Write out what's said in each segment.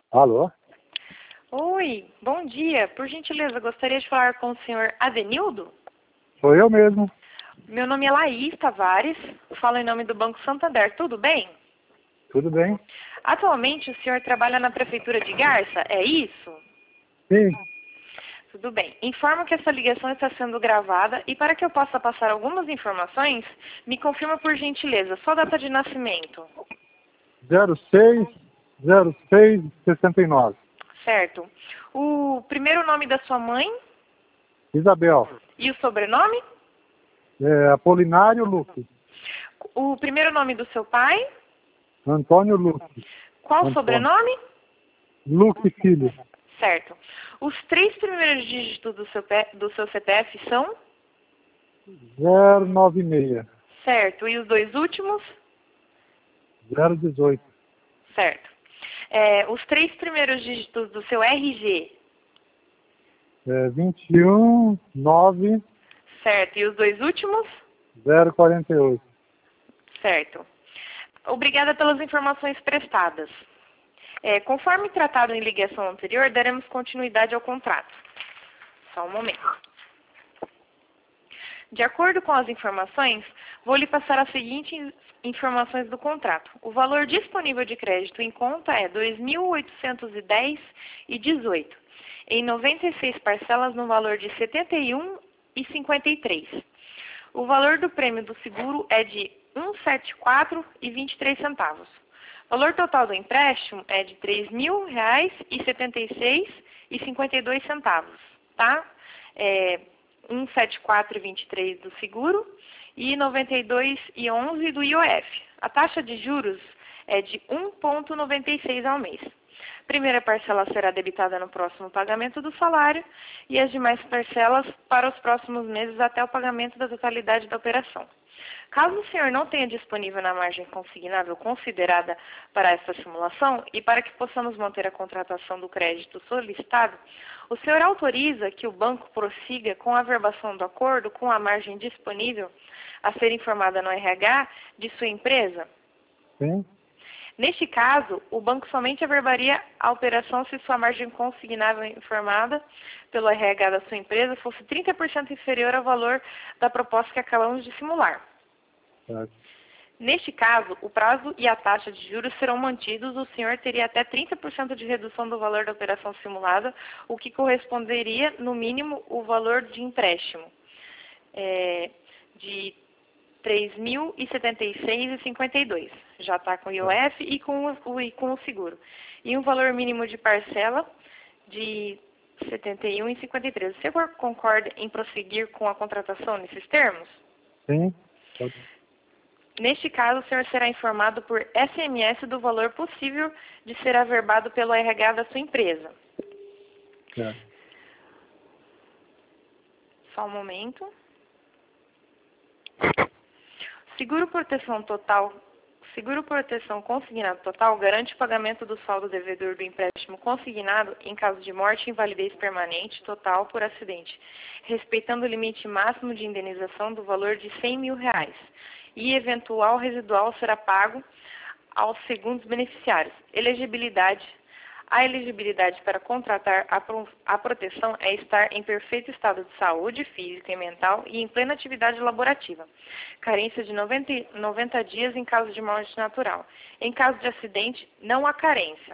Alô? Oi, bom dia. Por gentileza, gostaria de falar com o senhor Adenildo? Sou eu mesmo. Meu nome é Laís Tavares, falo em nome do Banco Santander. Tudo bem? Tudo bem? Atualmente o senhor trabalha na Prefeitura de Garça, é isso? Sim. Tudo bem. Informo que essa ligação está sendo gravada e para que eu possa passar algumas informações, me confirma por gentileza sua data de nascimento. 06-06-69. Certo. O primeiro nome da sua mãe Isabel. e o sobrenome? Apolinário Luque. O primeiro nome do seu pai? Antônio Luque. Qual o Antônio. sobrenome? Luque Filho. Certo. Os três primeiros dígitos do seu CPF são? 096. Certo. E os dois últimos? 018. Certo. Os três primeiros dígitos do seu RG? 21-9-048. Certo. E os dois últimos? Certo. Obrigada pelas informações prestadas. Conforme tratado em ligação anterior, daremos continuidade ao contrato. Só um momento. De acordo com as informações, vou lhe passar as seguintes informações do contrato. O valor disponível de crédito em conta é R$ 2.810,18, em 96 parcelas no valor de R$ 71,53. O valor do prêmio do seguro é de R$ 174,23. O valor total do empréstimo é de R$ 3.076,52, tá? 174,23 do seguro e 92,11 do IOF. A taxa de juros é de 1,96 ao mês. Primeira parcela será debitada no próximo pagamento do salário e as demais parcelas para os próximos meses até o pagamento da totalidade da operação. Caso o senhor não tenha disponível na margem consignável considerada para essa simulação e para que possamos manter a contratação do crédito solicitado, o senhor autoriza que o banco prossiga com a averbação do acordo com a margem disponível a ser informada no RH de sua empresa? Sim. Neste caso, o banco somente averbaria a operação se sua margem consignável informada pelo RH da sua empresa fosse 30% inferior ao valor da proposta que acabamos de simular. Certo. Neste caso, o prazo e a taxa de juros serão mantidos, o senhor teria até 30% de redução do valor da operação simulada, o que corresponderia, no mínimo, o valor de empréstimo de R$ 3.076,52. Já está com o IOF e com o seguro. E um valor mínimo de parcela de R$ 71,53. O senhor concorda em prosseguir com a contratação nesses termos? Sim. Neste caso, o senhor será informado por SMS do valor possível de ser averbado pelo RH da sua empresa. Certo. Só um momento. Seguro proteção consignado total garante o pagamento do saldo devedor do empréstimo consignado em caso de morte e invalidez permanente total por acidente, respeitando o limite máximo de indenização do valor de R$ 100 mil, e eventual residual será pago aos segundos beneficiários. A elegibilidade para contratar a proteção é estar em perfeito estado de saúde física e mental e em plena atividade laborativa. Carência de 90 dias em caso de morte natural. Em caso de acidente, não há carência.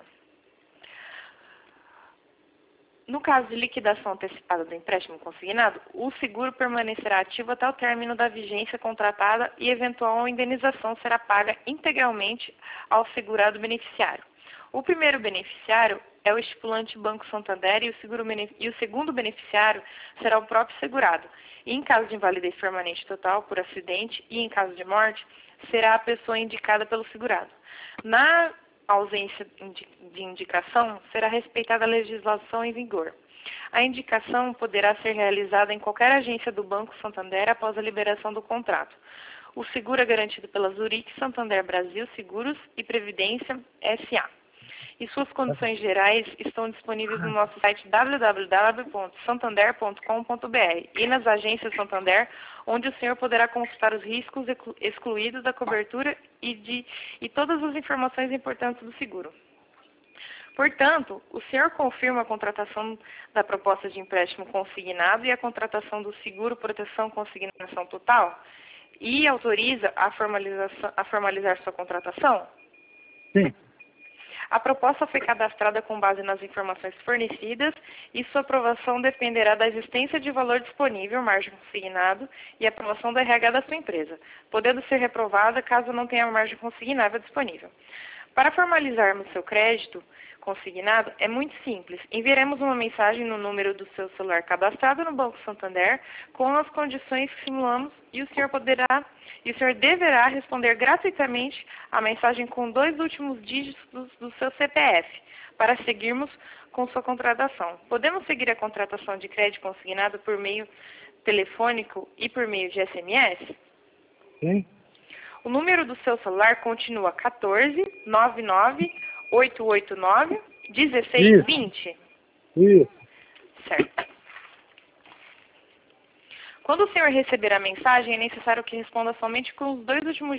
No caso de liquidação antecipada do empréstimo consignado, o seguro permanecerá ativo até o término da vigência contratada e eventual indenização será paga integralmente ao segurado beneficiário. O primeiro beneficiário é o estipulante Banco Santander e o segundo beneficiário será o próprio segurado. E em caso de invalidez permanente total por acidente e em caso de morte, será a pessoa indicada pelo segurado. Na ausência de indicação, será respeitada a legislação em vigor. A indicação poderá ser realizada em qualquer agência do Banco Santander após a liberação do contrato. O seguro é garantido pela Zurich Santander Brasil Seguros e Previdência S.A. E suas condições gerais estão disponíveis no nosso site www.santander.com.br e nas agências Santander, onde o senhor poderá consultar os riscos excluídos da cobertura e todas as informações importantes do seguro. Portanto, o senhor confirma a contratação da proposta de empréstimo consignado e a contratação do seguro proteção consignação total e autoriza a formalizar sua contratação? Sim. A proposta foi cadastrada com base nas informações fornecidas e sua aprovação dependerá da existência de valor disponível, margem consignado, e aprovação do RH da sua empresa, podendo ser reprovada caso não tenha margem consignável disponível. Para formalizarmos seu crédito consignado, é muito simples. Enviaremos uma mensagem no número do seu celular cadastrado no Banco Santander com as condições que simulamos e o senhor deverá responder gratuitamente a mensagem com 2 últimos dígitos do seu CPF para seguirmos com sua contratação. Podemos seguir a contratação de crédito consignado por meio telefônico e por meio de SMS? Sim. O número do seu celular continua 14 99 889 1620. Isso. Certo. Quando o senhor receber a mensagem, é necessário que responda somente com os 2 últimos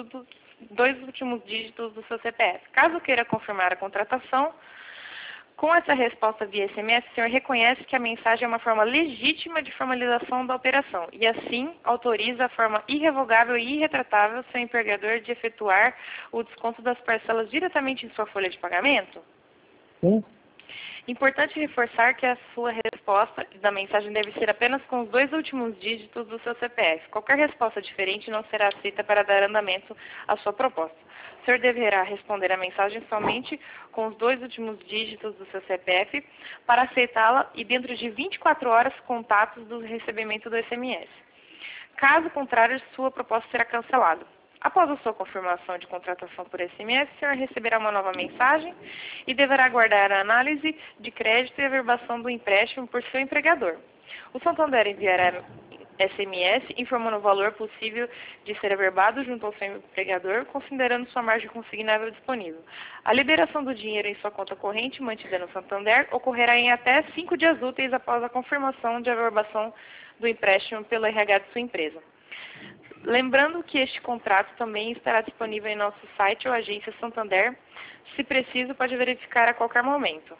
dígitos do seu CPF. Caso queira confirmar a contratação, com essa resposta via SMS, o senhor reconhece que a mensagem é uma forma legítima de formalização da operação e, assim, autoriza a forma irrevogável e irretratável seu empregador de efetuar o desconto das parcelas diretamente em sua folha de pagamento? Sim. Importante reforçar que a sua resposta da mensagem deve ser apenas com os 2 últimos dígitos do seu CPF. Qualquer resposta diferente não será aceita para dar andamento à sua proposta. O senhor deverá responder a mensagem somente com os 2 últimos dígitos do seu CPF para aceitá-la e dentro de 24 horas contatos do recebimento do SMS. Caso contrário, sua proposta será cancelada. Após a sua confirmação de contratação por SMS, o senhor receberá uma nova mensagem e deverá aguardar a análise de crédito e averbação do empréstimo por seu empregador. O Santander enviará SMS informando o valor possível de ser averbado junto ao seu empregador, considerando sua margem consignável disponível. A liberação do dinheiro em sua conta corrente, mantida no Santander, ocorrerá em até 5 dias úteis após a confirmação de averbação do empréstimo pelo RH de sua empresa. Lembrando que este contrato também estará disponível em nosso site ou agência Santander. Se preciso, pode verificar a qualquer momento.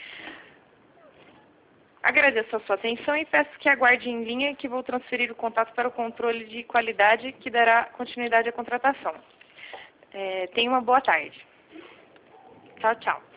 Agradeço a sua atenção e peço que aguarde em linha que vou transferir o contato para o controle de qualidade que dará continuidade à contratação. Tenha uma boa tarde. Tchau, tchau.